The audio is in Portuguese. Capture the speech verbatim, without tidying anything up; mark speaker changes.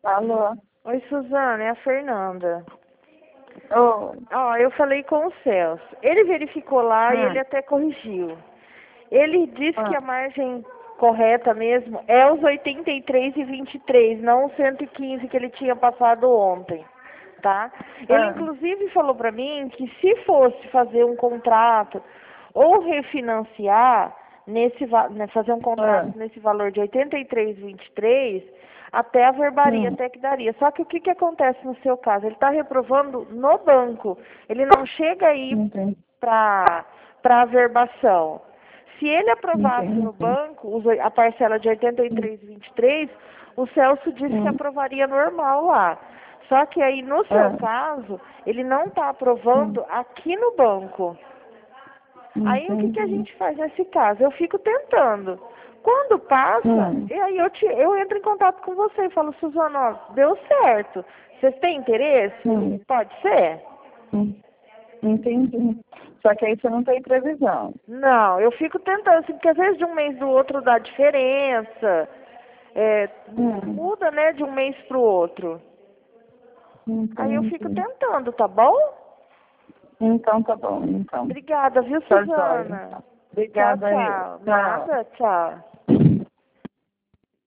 Speaker 1: Alô?
Speaker 2: Oi, Suzana, é a Fernanda.
Speaker 1: Oi.
Speaker 2: Ó, eu falei com o Celso. Ele verificou lá e
Speaker 1: Hum.
Speaker 2: ele até corrigiu. Ele disse que
Speaker 1: Ah.
Speaker 2: a margem correta mesmo é os oitenta e três e vinte e três, não os cento e quinze que ele tinha passado ontem, tá? Ele
Speaker 1: Ah.
Speaker 2: inclusive falou pra mim que se fosse fazer um contrato ou refinanciar nesse va- né, fazer um contrato
Speaker 1: Ah.
Speaker 2: nesse valor de oitenta e três e vinte e três, até a verbaria
Speaker 1: Hum.
Speaker 2: até que daria. Só que o que que acontece no seu caso? Ele está reprovando no banco. Ele não chega aí
Speaker 1: Entendi.
Speaker 2: para para averbação. Se ele aprovasse no
Speaker 1: Entendi.
Speaker 2: banco os oi- a parcela de oitenta e três e vinte e três, o Celso disse que
Speaker 1: Hum.
Speaker 2: aprovaria normal lá. Só que aí, no seu
Speaker 1: Ah.
Speaker 2: caso, ele não está
Speaker 1: Hum.
Speaker 2: aprovando aqui no banco. Aí o que que a
Speaker 1: Entendi.
Speaker 2: gente faz nesse caso? Eu fico tentando. Quando passa,
Speaker 1: Hum.
Speaker 2: e aí eu, te, eu entro em contato com você e falo, Suzana, ó, deu certo. Vocês têm interesse?
Speaker 1: Hum.
Speaker 2: Pode ser?
Speaker 1: Hum. Entendi. Só que aí você não tem previsão.
Speaker 2: Não, eu fico tentando, assim, porque às vezes de um mês do outro dá diferença. É,
Speaker 1: Hum.
Speaker 2: muda, né, de um mês pro outro. Aí eu fico
Speaker 1: Entendi.
Speaker 2: tentando, tá bom?
Speaker 1: Então tá bom, então.
Speaker 2: Obrigada, viu,
Speaker 1: Tá jóia,
Speaker 2: Suzana?
Speaker 1: então.
Speaker 2: Tchau,
Speaker 1: Obrigada eu.
Speaker 2: tchau.
Speaker 1: Tchau.
Speaker 2: Nada, tchau.